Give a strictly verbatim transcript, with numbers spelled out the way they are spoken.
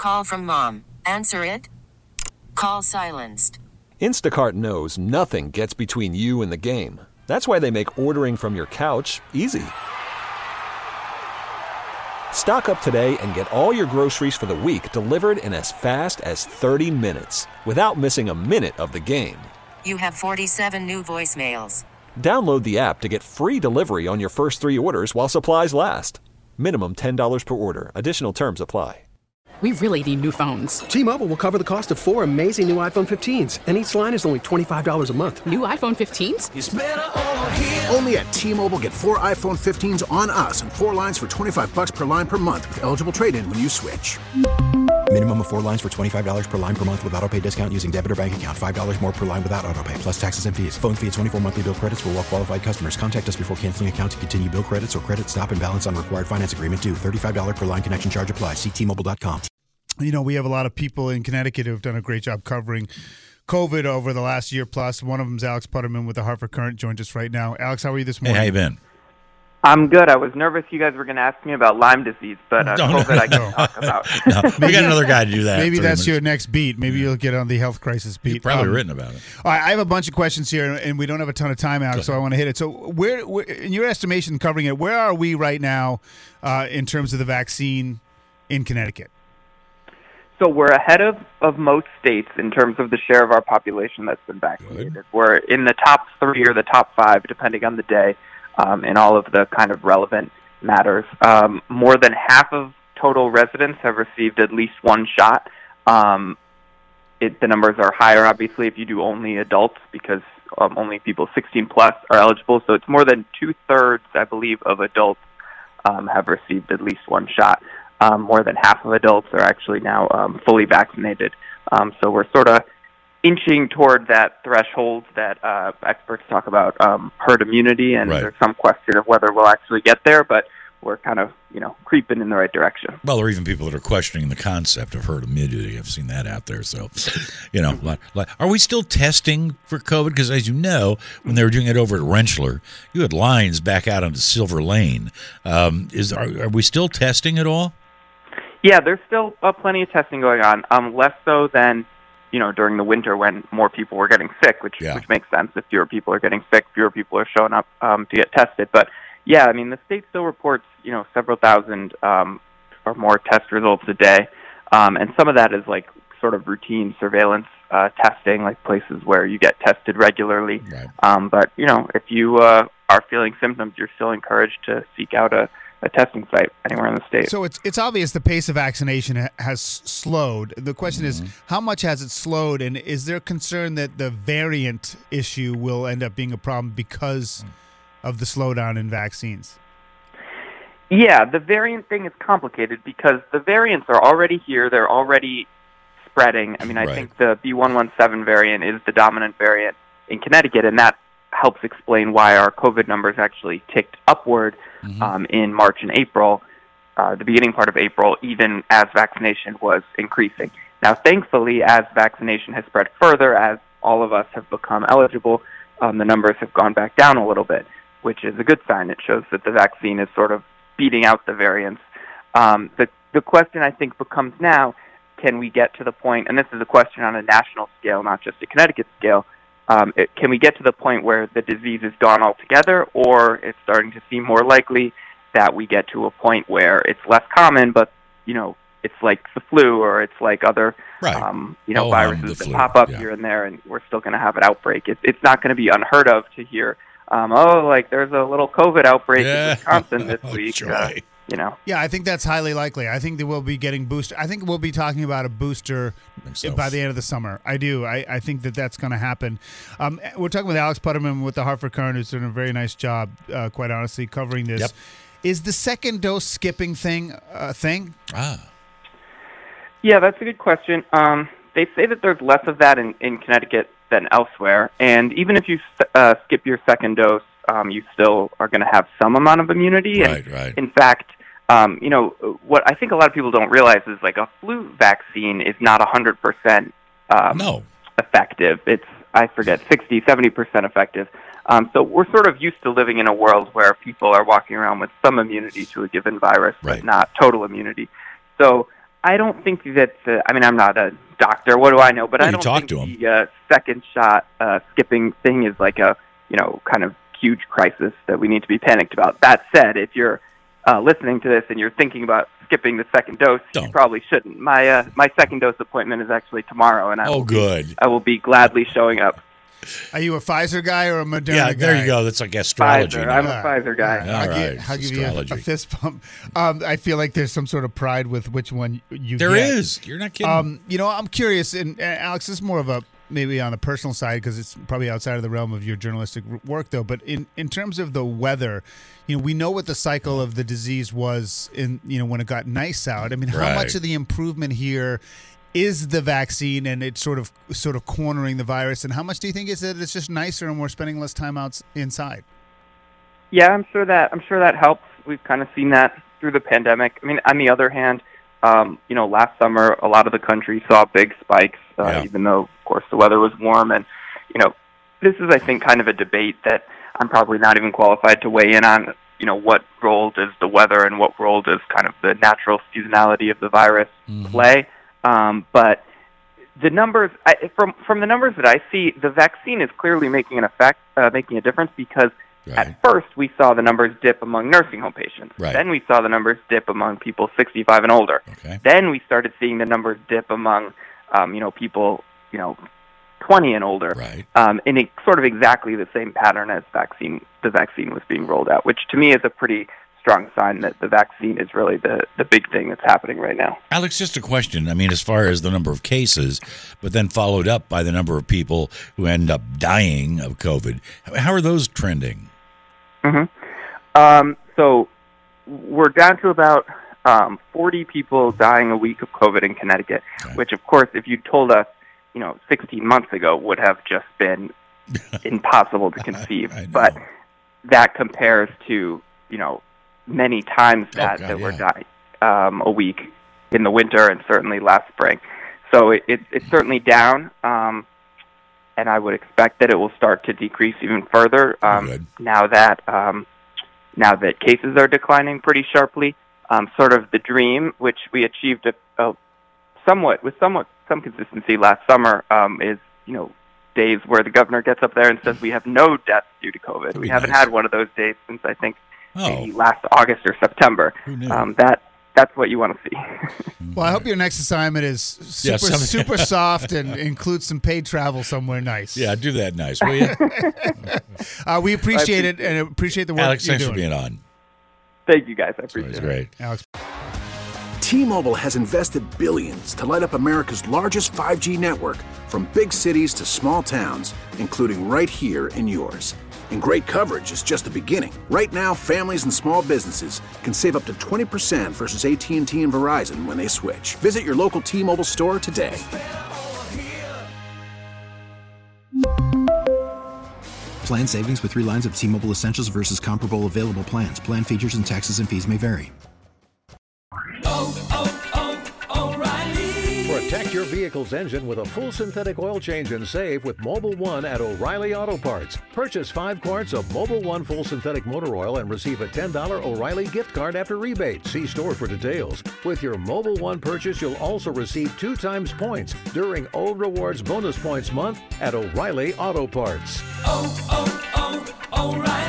Call from mom. Answer it. Call silenced. Instacart knows nothing gets between you and the game. That's why they make ordering from your couch easy. Stock up today and get all your groceries for the week delivered in as fast as thirty minutes without missing a minute of the game. You have forty-seven new voicemails. Download the app to get free delivery on your first three orders while supplies last. Minimum ten dollars per order. Additional terms apply. We really need new phones. T-Mobile will cover the cost of four amazing new iPhone fifteens, and each line is only twenty-five dollars a month. New iPhone fifteens? It's better over here. Only at T-Mobile, get four iPhone fifteens on us and four lines for twenty-five bucks per line per month with eligible trade-in when you switch. Minimum of four lines for twenty-five dollars per line per month with autopay discount using debit or bank account. five dollars more per line without autopay, plus taxes and fees. Phone fee at twenty-four monthly bill credits for well-qualified customers. Contact us before canceling account to continue bill credits or credit stop and balance on required finance agreement due. thirty-five dollars per line connection charge applies. See T Mobile dot com. You know, we have a lot of people in Connecticut who have done a great job covering COVID over the last year plus. One of them is Alex Putterman with the Hartford Courant, joins us right now. Alex, how are you this morning? Hey, how you been? I'm good. I was nervous you guys were going to ask me about Lyme disease, but uh, No, COVID no, I can no. talk about. No, we got another guy to do that. Maybe Three that's minutes. your next beat. Maybe you'll get on the health crisis beat. You've probably Um, written about it. All right, I have a bunch of questions here, and we don't have a ton of time, Alex, so I want to hit it. So, where, where, in your estimation, covering it, where are we right now uh, in terms of the vaccine in Connecticut? So we're ahead of, of most states in terms of the share of our population that's been vaccinated. Good. We're in the top three or the top five, depending on the day, um, in all of the kind of relevant matters. Um, more than half of total residents have received at least one shot. Um, it, the numbers are higher, obviously, if you do only adults, because um, only people sixteen plus are eligible. So it's more than two-thirds, I believe, of adults um, have received at least one shot. Um, more than half of adults are actually now um, fully vaccinated. Um, so we're sort of inching toward that threshold that uh, experts talk about, um, herd immunity, and Right. there's some question of whether we'll actually get there, but we're kind of, you know, creeping in the right direction. Well, there are even people that are questioning the concept of herd immunity. I've seen that out there. So, you know, like, like, are we still testing for COVID? Because as you know, when they were doing it over at Rentschler, you had lines back out onto Silver Lane. Um, is are, are we still testing at all? Yeah, there's still uh, plenty of testing going on, um, less so than, you know, during the winter when more people were getting sick, which Yeah. which makes sense. If fewer people are getting sick, fewer people are showing up um, to get tested. But, yeah, I mean, the state still reports, you know, several thousand um, or more test results a day, um, and some of that is, like, sort of routine surveillance uh, testing, like places where you get tested regularly. Right. Um, but, you know, if you uh, are feeling symptoms, you're still encouraged to seek out a a testing site anywhere in the state. So it's it's obvious the pace of vaccination ha- has slowed. The question Mm-hmm. is, how much has it slowed, and is there concern that the variant issue will end up being a problem because of the slowdown in vaccines? Yeah, the variant thing is complicated because the variants are already here. They're already spreading. I mean, I Right. think the B one one seven variant is the dominant variant in Connecticut, and that helps explain why our COVID numbers actually ticked upward Mm-hmm. um, in March and April, uh, the beginning part of April, even as vaccination was increasing. Now, thankfully, as vaccination has spread further, as all of us have become eligible, um, the numbers have gone back down a little bit, which is a good sign. It shows that the vaccine is sort of beating out the variants. Um, the, the question, I think, becomes now, can we get to the point, and this is a question on a national scale, not just a Connecticut scale, Um, it, can we get to the point where the disease is gone altogether, or it's starting to seem more likely that we get to a point where it's less common, but, you know, it's like the flu or it's like other, Right. um, you know, Oh, um, viruses the that flu, pop up yeah. here and there, and we're still going to have an outbreak. It, it's not going to be unheard of to hear, um, oh, like there's a little COVID outbreak Yeah. in Wisconsin this Oh, week. joy. Uh, you know. Yeah, I think that's highly likely. I think that we'll be getting booster. I think we'll be talking about a booster think so. by the end of the summer. I do. I, I think that that's going to happen. Um, we're talking with Alex Putterman with the Hartford Courant, who's doing a very nice job, uh, quite honestly, covering this. Yep. Is the second dose skipping thing a thing? Ah. Yeah, that's a good question. Um, they say that there's less of that in, in Connecticut than elsewhere, and even if you uh, skip your second dose, um, you still are going to have some amount of immunity. Right, and right. In fact, um, you know, what I think a lot of people don't realize is like a flu vaccine is not one hundred percent um, No. effective. It's, I forget, sixty, seventy percent effective. Um, so we're sort of used to living in a world where people are walking around with some immunity to a given virus, Right. but not total immunity. So I don't think that. Uh, I mean, I'm not a doctor. What do I know? But Well, I you don't talk think to 'em. the uh, second shot uh, skipping thing is like a you know kind of huge crisis that we need to be panicked about. That said, if you're uh, listening to this and you're thinking about skipping the second dose, Don't. you probably shouldn't. My uh, my second dose appointment is actually tomorrow, and I Oh, will be- good. I will be gladly showing up. Are you a Pfizer guy or a Moderna Yeah, guy? there you go. That's like astrology. Pfizer. now. I'm a All right. Pfizer guy. All I'll, right, give, I'll it's give you a, astrology. a fist bump. Um, I feel like there's some sort of pride with which one you There get. is. You're not kidding. Um, you know, I'm curious, and uh, Alex, this is more of a maybe on the personal side because it's probably outside of the realm of your journalistic r- work, though. But in, in terms of the weather, you know, we know what the cycle of the disease was in, you know, when it got nice out. I mean, how Right. much of the improvement here is the vaccine and it's sort of sort of cornering the virus, and how much do you think is that it's just nicer and we're spending less time out inside? Yeah, I'm sure that I'm sure that helps. We've kind of seen that through the pandemic. I mean, on the other hand, um, you know, last summer a lot of the country saw big spikes, uh, Yeah. even though, of course, the weather was warm. And you know, this is, I think, kind of a debate that I'm probably not even qualified to weigh in on. You know, what role does the weather and what role does kind of the natural seasonality of the virus Mhm. play? Um, but the numbers, I, from from the numbers that I see, the vaccine is clearly making an effect, uh, making a difference because. Right. At first, we saw the numbers dip among nursing home patients. Right. Then we saw the numbers dip among people sixty-five and older. Okay. Then we started seeing the numbers dip among, um, you know, people, you know, twenty and older. Right. Um, in a, sort of exactly the same pattern as vaccine, the vaccine was being rolled out, which to me is a pretty strong sign that the vaccine is really the, the big thing that's happening right now. Alex, just a question. I mean, as far as the number of cases, but then followed up by the number of people who end up dying of COVID, how are those trending? Mm-hmm. Um, so we're down to about um, forty people dying a week of COVID in Connecticut, Okay. which, of course, if you told us, you know, sixteen months ago, would have just been impossible to conceive. I know. But that compares to, you know, many times that Oh, God, that were yeah. dying um, a week in the winter and certainly last spring. So it, it, it's certainly down. Um, and I would expect that it will start to decrease even further um, Good. now that um, now that cases are declining pretty sharply. Um, sort of the dream, which we achieved a, a somewhat with somewhat some consistency last summer, um, is you know days where the governor gets up there and says we have no deaths due to COVID. That'd We be haven't nice. had one of those days since I think Oh, maybe last August or September. Who knew? Um, that that's what you want to see. Well, I hope your next assignment is super Yeah, some- super soft and includes some paid travel somewhere nice. yeah, do that nice, will you? Uh, we appreciate I it and appreciate the work Alex, you're thanks doing. for being on. Thank you guys. I It's appreciate always it. great. Alex. T-Mobile has invested billions to light up America's largest five G network, from big cities to small towns, including right here in yours. And great coverage is just the beginning. Right now, families and small businesses can save up to twenty percent versus A T and T and Verizon when they switch. Visit your local T-Mobile store today. Plan savings with three lines of T-Mobile Essentials versus comparable available plans. Plan features and taxes and fees may vary. Protect your vehicle's engine with a full synthetic oil change and save with Mobile One at O'Reilly Auto Parts. Purchase five quarts of Mobile One full synthetic motor oil and receive a ten dollars O'Reilly gift card after rebate. See store for details. With your Mobile One purchase, you'll also receive two times points during O Rewards Bonus Points Month at O'Reilly Auto Parts. Oh, oh, oh, O'Reilly.